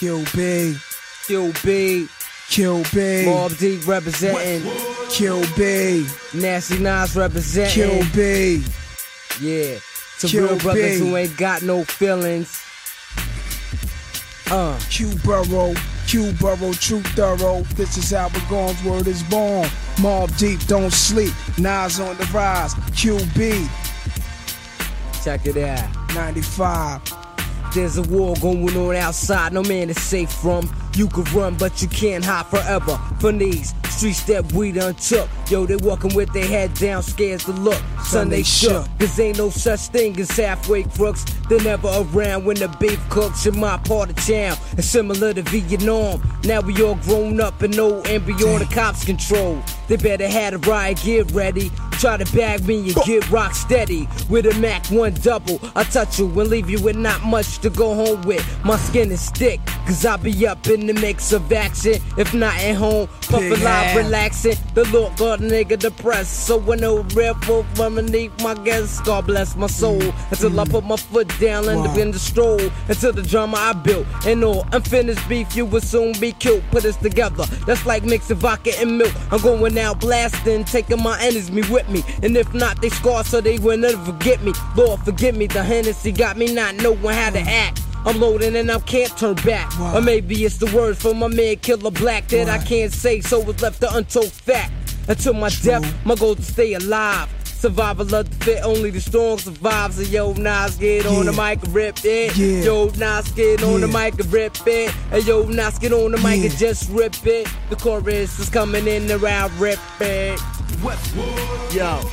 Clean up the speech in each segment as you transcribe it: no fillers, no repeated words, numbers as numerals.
QB, Mobb Deep representing. QB, Nasty Nas representing. QB. Yeah, to real brothers who ain't got no feelings. Q-Burrow, true thorough. This is how it goes, word is born. Mobb Deep, don't sleep. Nas on the rise. QB, Check it out. 95. There's a war going on outside, no man is safe from. You can run, but you can't hide forever from these streets that we done took. Yo, they walking with their head down, scared to look. Son, they shook, cause ain't no such thing as halfway crooks. They're never around when the beef cooks in my part of town. It's similar to Vietnam. Now we all grown up and know and beyond the cops' control. They better have the riot, get ready. Try to bag me and get rock steady. With a Mac 1 double, I touch you and leave you with not much to go home with. My skin is thick, cause I be up in the mix of action. If not at home, puffin' live, relaxing. The Lord got a nigga depressed. So when no real folk from beneath my guests, God bless my soul. Until I put my foot down and begin to stroll. Until the drama I built and all unfinished beef, you will soon be killed. Put us together, that's like mixing vodka and milk. I'm going out blasting, taking my enemies with me. And if not, they scar so they will never forget me. Lord, forgive me, the Hennessy got me not knowing how to act. I'm loading and I can't turn back. Or maybe it's the words from my man Killer Black that I can't say, so it's left the untold fact. Until my death, my goal to stay alive. Survival of the fit, only the strong survive. So yo, Nas, get on the mic and rip it. Yo, Nas, get on the mic and rip it. Hey, yo, Nas, get on the mic and just rip it. The chorus is coming in around, rip it. Yo,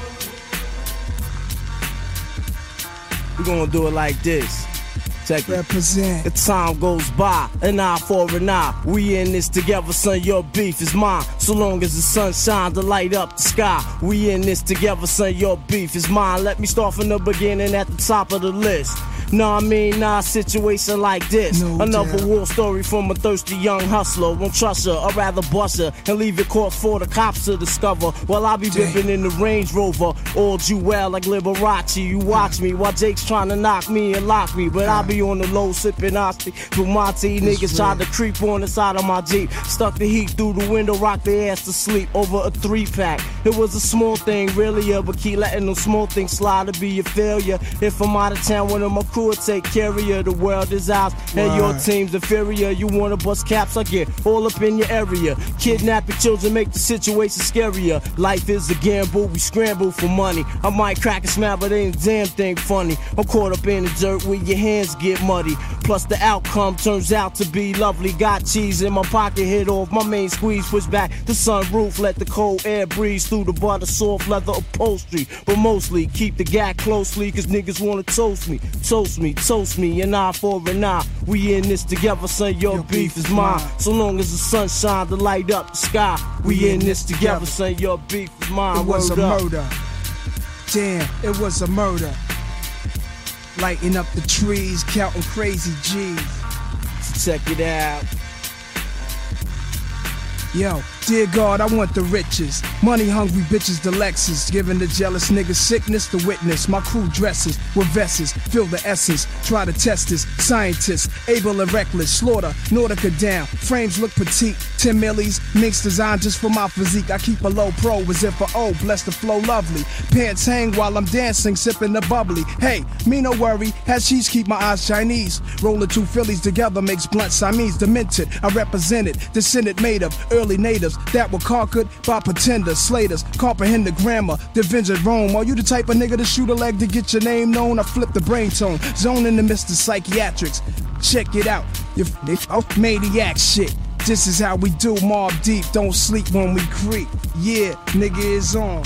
we gonna do it like this. Check it. Represent. The time goes by, an eye for an eye. We in this together, son, your beef is mine. So long as the sun shines to light up the sky. We in this together, son, your beef is mine. Let me start from the beginning at the top of the list. Know I mean, nah, situation like this. Another war story from a thirsty young hustler. Won't trust her, I'd rather bust her and leave it caught for the cops to discover. While I be dipping in the Range Rover, all Jewel like Liberace. You watch me while Jake's trying to knock me and lock me, but I be on the low sipping Asti. Bumati niggas tried to creep on the side of my Jeep. Stuck the heat through the window, rocked their ass to sleep over a 3-pack. It was a small thing, really, but keep letting them small things slide to be a failure. If I'm out of town, one of my crew will take care of you. The world is ours and your team's inferior. You wanna bust caps, I get all up in your area. Kidnapping children make the situation scarier. Life is a gamble, we scramble for money. I might crack a smile, but ain't a damn thing funny. I'm caught up in the dirt where your hands get muddy. Plus the outcome turns out to be lovely. Got cheese in my pocket, hit off my main squeeze, push back the sunroof, let the cold air breeze through the butter, soft leather upholstery. But mostly keep the gap closely, cause niggas wanna toast me, an eye for an eye. We in this together, son, your beef is mine. So long as the sun shines to light up the sky. We in this together, son, your beef is mine. It was a murder. Damn, it was a murder. Lighting up the trees, counting crazy G's. Check it out. Yo, dear God, I want the riches. Money hungry bitches, the Lexus. Giving the jealous niggas sickness to witness. My crew dresses with vests, feel the essence. Try to test this. Scientists, able and reckless. Slaughter, Nautica down. Frames look petite. 10 millies, minks designed just for my physique. I keep a low pro as if bless the flow lovely. Pants hang while I'm dancing, sipping the bubbly. Hey, me no worry, hashish keep my eyes Chinese. Rolling 2 Phillies together makes blunt Siamese. Demented, I represent it. Descendant made of early natives that were conquered by pretenders, slaters, comprehend the grammar, the vengeance Rome. Are you the type of nigga to shoot a leg to get your name known? I flip the brain tone, zone in the midst of psychiatrics. Check it out, you maniac shit. This is how we do, Mobb Deep, don't sleep when we creep. Yeah, nigga is on.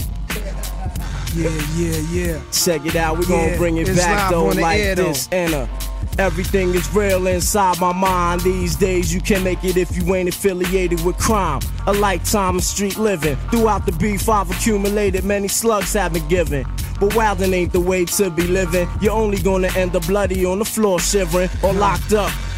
Yeah. Check it out, we gon' bring it back though like this. Anna. Everything is real inside my mind. These days you can make it if you ain't affiliated with crime. A lifetime of street living. Throughout the beef I've accumulated, many slugs have been given. But wildin' ain't the way to be living. You're only gonna end up bloody on the floor shivering or locked up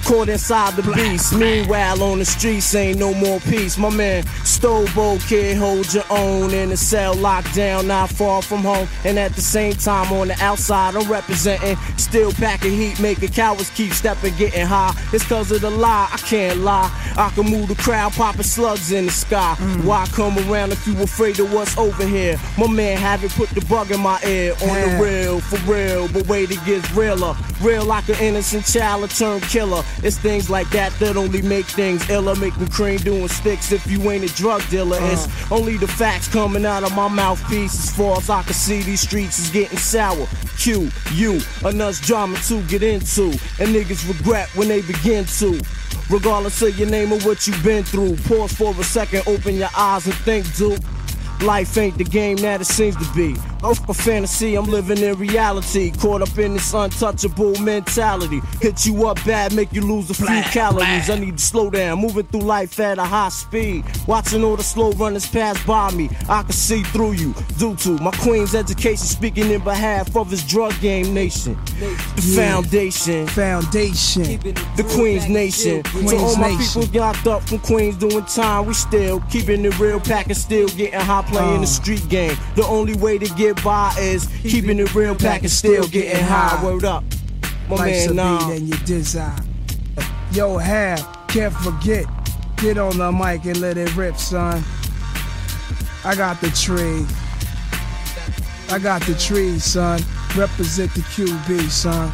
caught inside the beast. Meanwhile, on the streets ain't no more peace. My man, Stobo Kid, hold your own in a cell, locked down, not far from home. And at the same time, on the outside, I'm representing. Still packing heat, making cowards keep stepping, getting high. It's cause of the lie, I can't lie. I can move the crowd, popping slugs in the sky. Why come around if you afraid of what's over here? My man haven't put the bug in my ear. On the real, for real, but wait, it gets realer. Real like an innocent child, a turned killer. It's things like that that only make things iller. Making cream doing sticks if you ain't a drug dealer. It's only the facts coming out of my mouthpiece. As far as I can see, these streets is getting sour. Q, you, enough drama to get into. And niggas regret when they begin to. Regardless of your name or what you've been through. Pause for a second, open your eyes and think, dude. Life ain't the game that it seems to be. A fantasy, I'm living in reality. Caught up in this untouchable mentality. Hit you up bad, make you lose a few calories. I need to slow down, moving through life at a high speed. Watching all the slow runners pass by me, I can see through you. Due to my queen's education, speaking in behalf of his drug game nation. The foundation, the Queen's Nation. To all my people locked up from Queens doing time, we still keeping it real, packing, still getting high, playing the street game. The only way to get by is keeping it real, packing, still getting high. Word up, my Life's man, a beat and you design. Yo, Hal, can't forget. Get on the mic and let it rip, son. I got the tree. I got the tree, son. Represent the QB, son.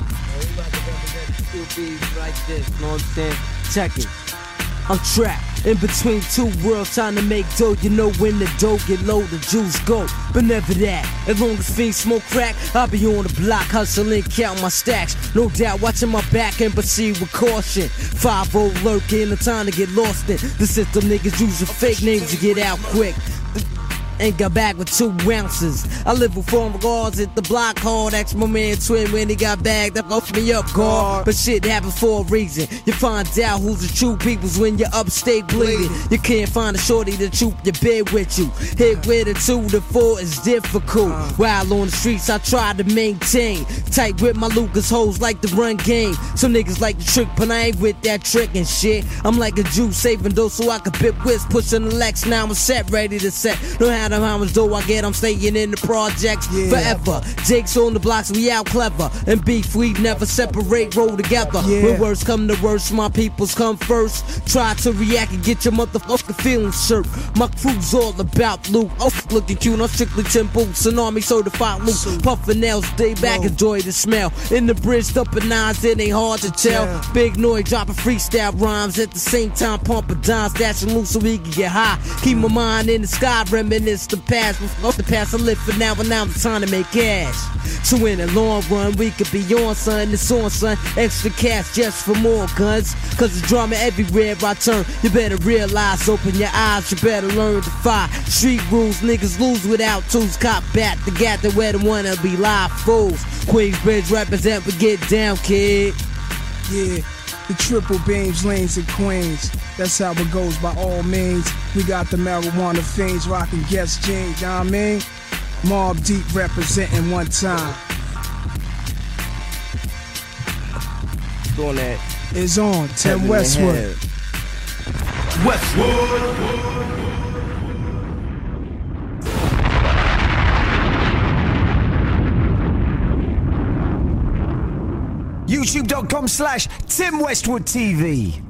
QB like this, you know what I'm saying? Check it. I'm trapped in between two worlds, trying to make dough. You know when the dough get low, the juice go. But never that. As long as fiends smoke crack, I'll be on the block hustling, count my stacks. No doubt, watching my back and proceed with caution. 5-0 lurking, the time to get lost in. The system niggas using fake names to get out quick. And got back with 2 ounces. I live with former guards at the block hard. Asked my man Twin when he got bagged up, off me up guard. But shit happens for a reason. You find out who's the true peoples when you're upstate bleeding. You can't find a shorty to troop your bed with you. Hit with a 2 to 4 is difficult. While on the streets I try to maintain. Tight with my Lucas hoes like the run game. Some niggas like the trick, but I ain't with that trick and shit. I'm like a Jew saving dough so I can bit whiz. Pushing the Lex, now I'm set, ready to set. Know how much dough I get, I'm staying in the projects forever. Jake's on the blocks, we out clever. And beef, we never separate, roll together. When worst come to worst, my peoples come first. Try to react and get your motherfucking feelings hurt. My crew's all about loot. Oh, looking cute, I'm strictly 10 boots. An army certified loot. Puffin' nails, stay back, enjoy the smell. In the bridge, up and nines, it ain't hard to tell. Big noise, dropping freestyle rhymes. At the same time, pumping dimes, dashing loose so we can get high. Keep my mind in the sky, reminisce the past. Off the past I live for now, but now it's time to make cash. So in the long run, we could be on, son. It's on, son. Extra cash just for more guns. Cause the drama everywhere I turn. You better realize, open your eyes. You better learn to fight. Street rules, niggas lose without tools. Cop bat the gat that where the wanna be live fools. Queensbridge represent, but get down, kid. Yeah. The triple beams, lanes, and queens. That's how it goes by all means. We got the marijuana fiends rocking guest jeans, you know what I mean? Mob Deep representing one time. Doing that. It's on, 10 Westwood. YouTube.com/Tim Westwood TV.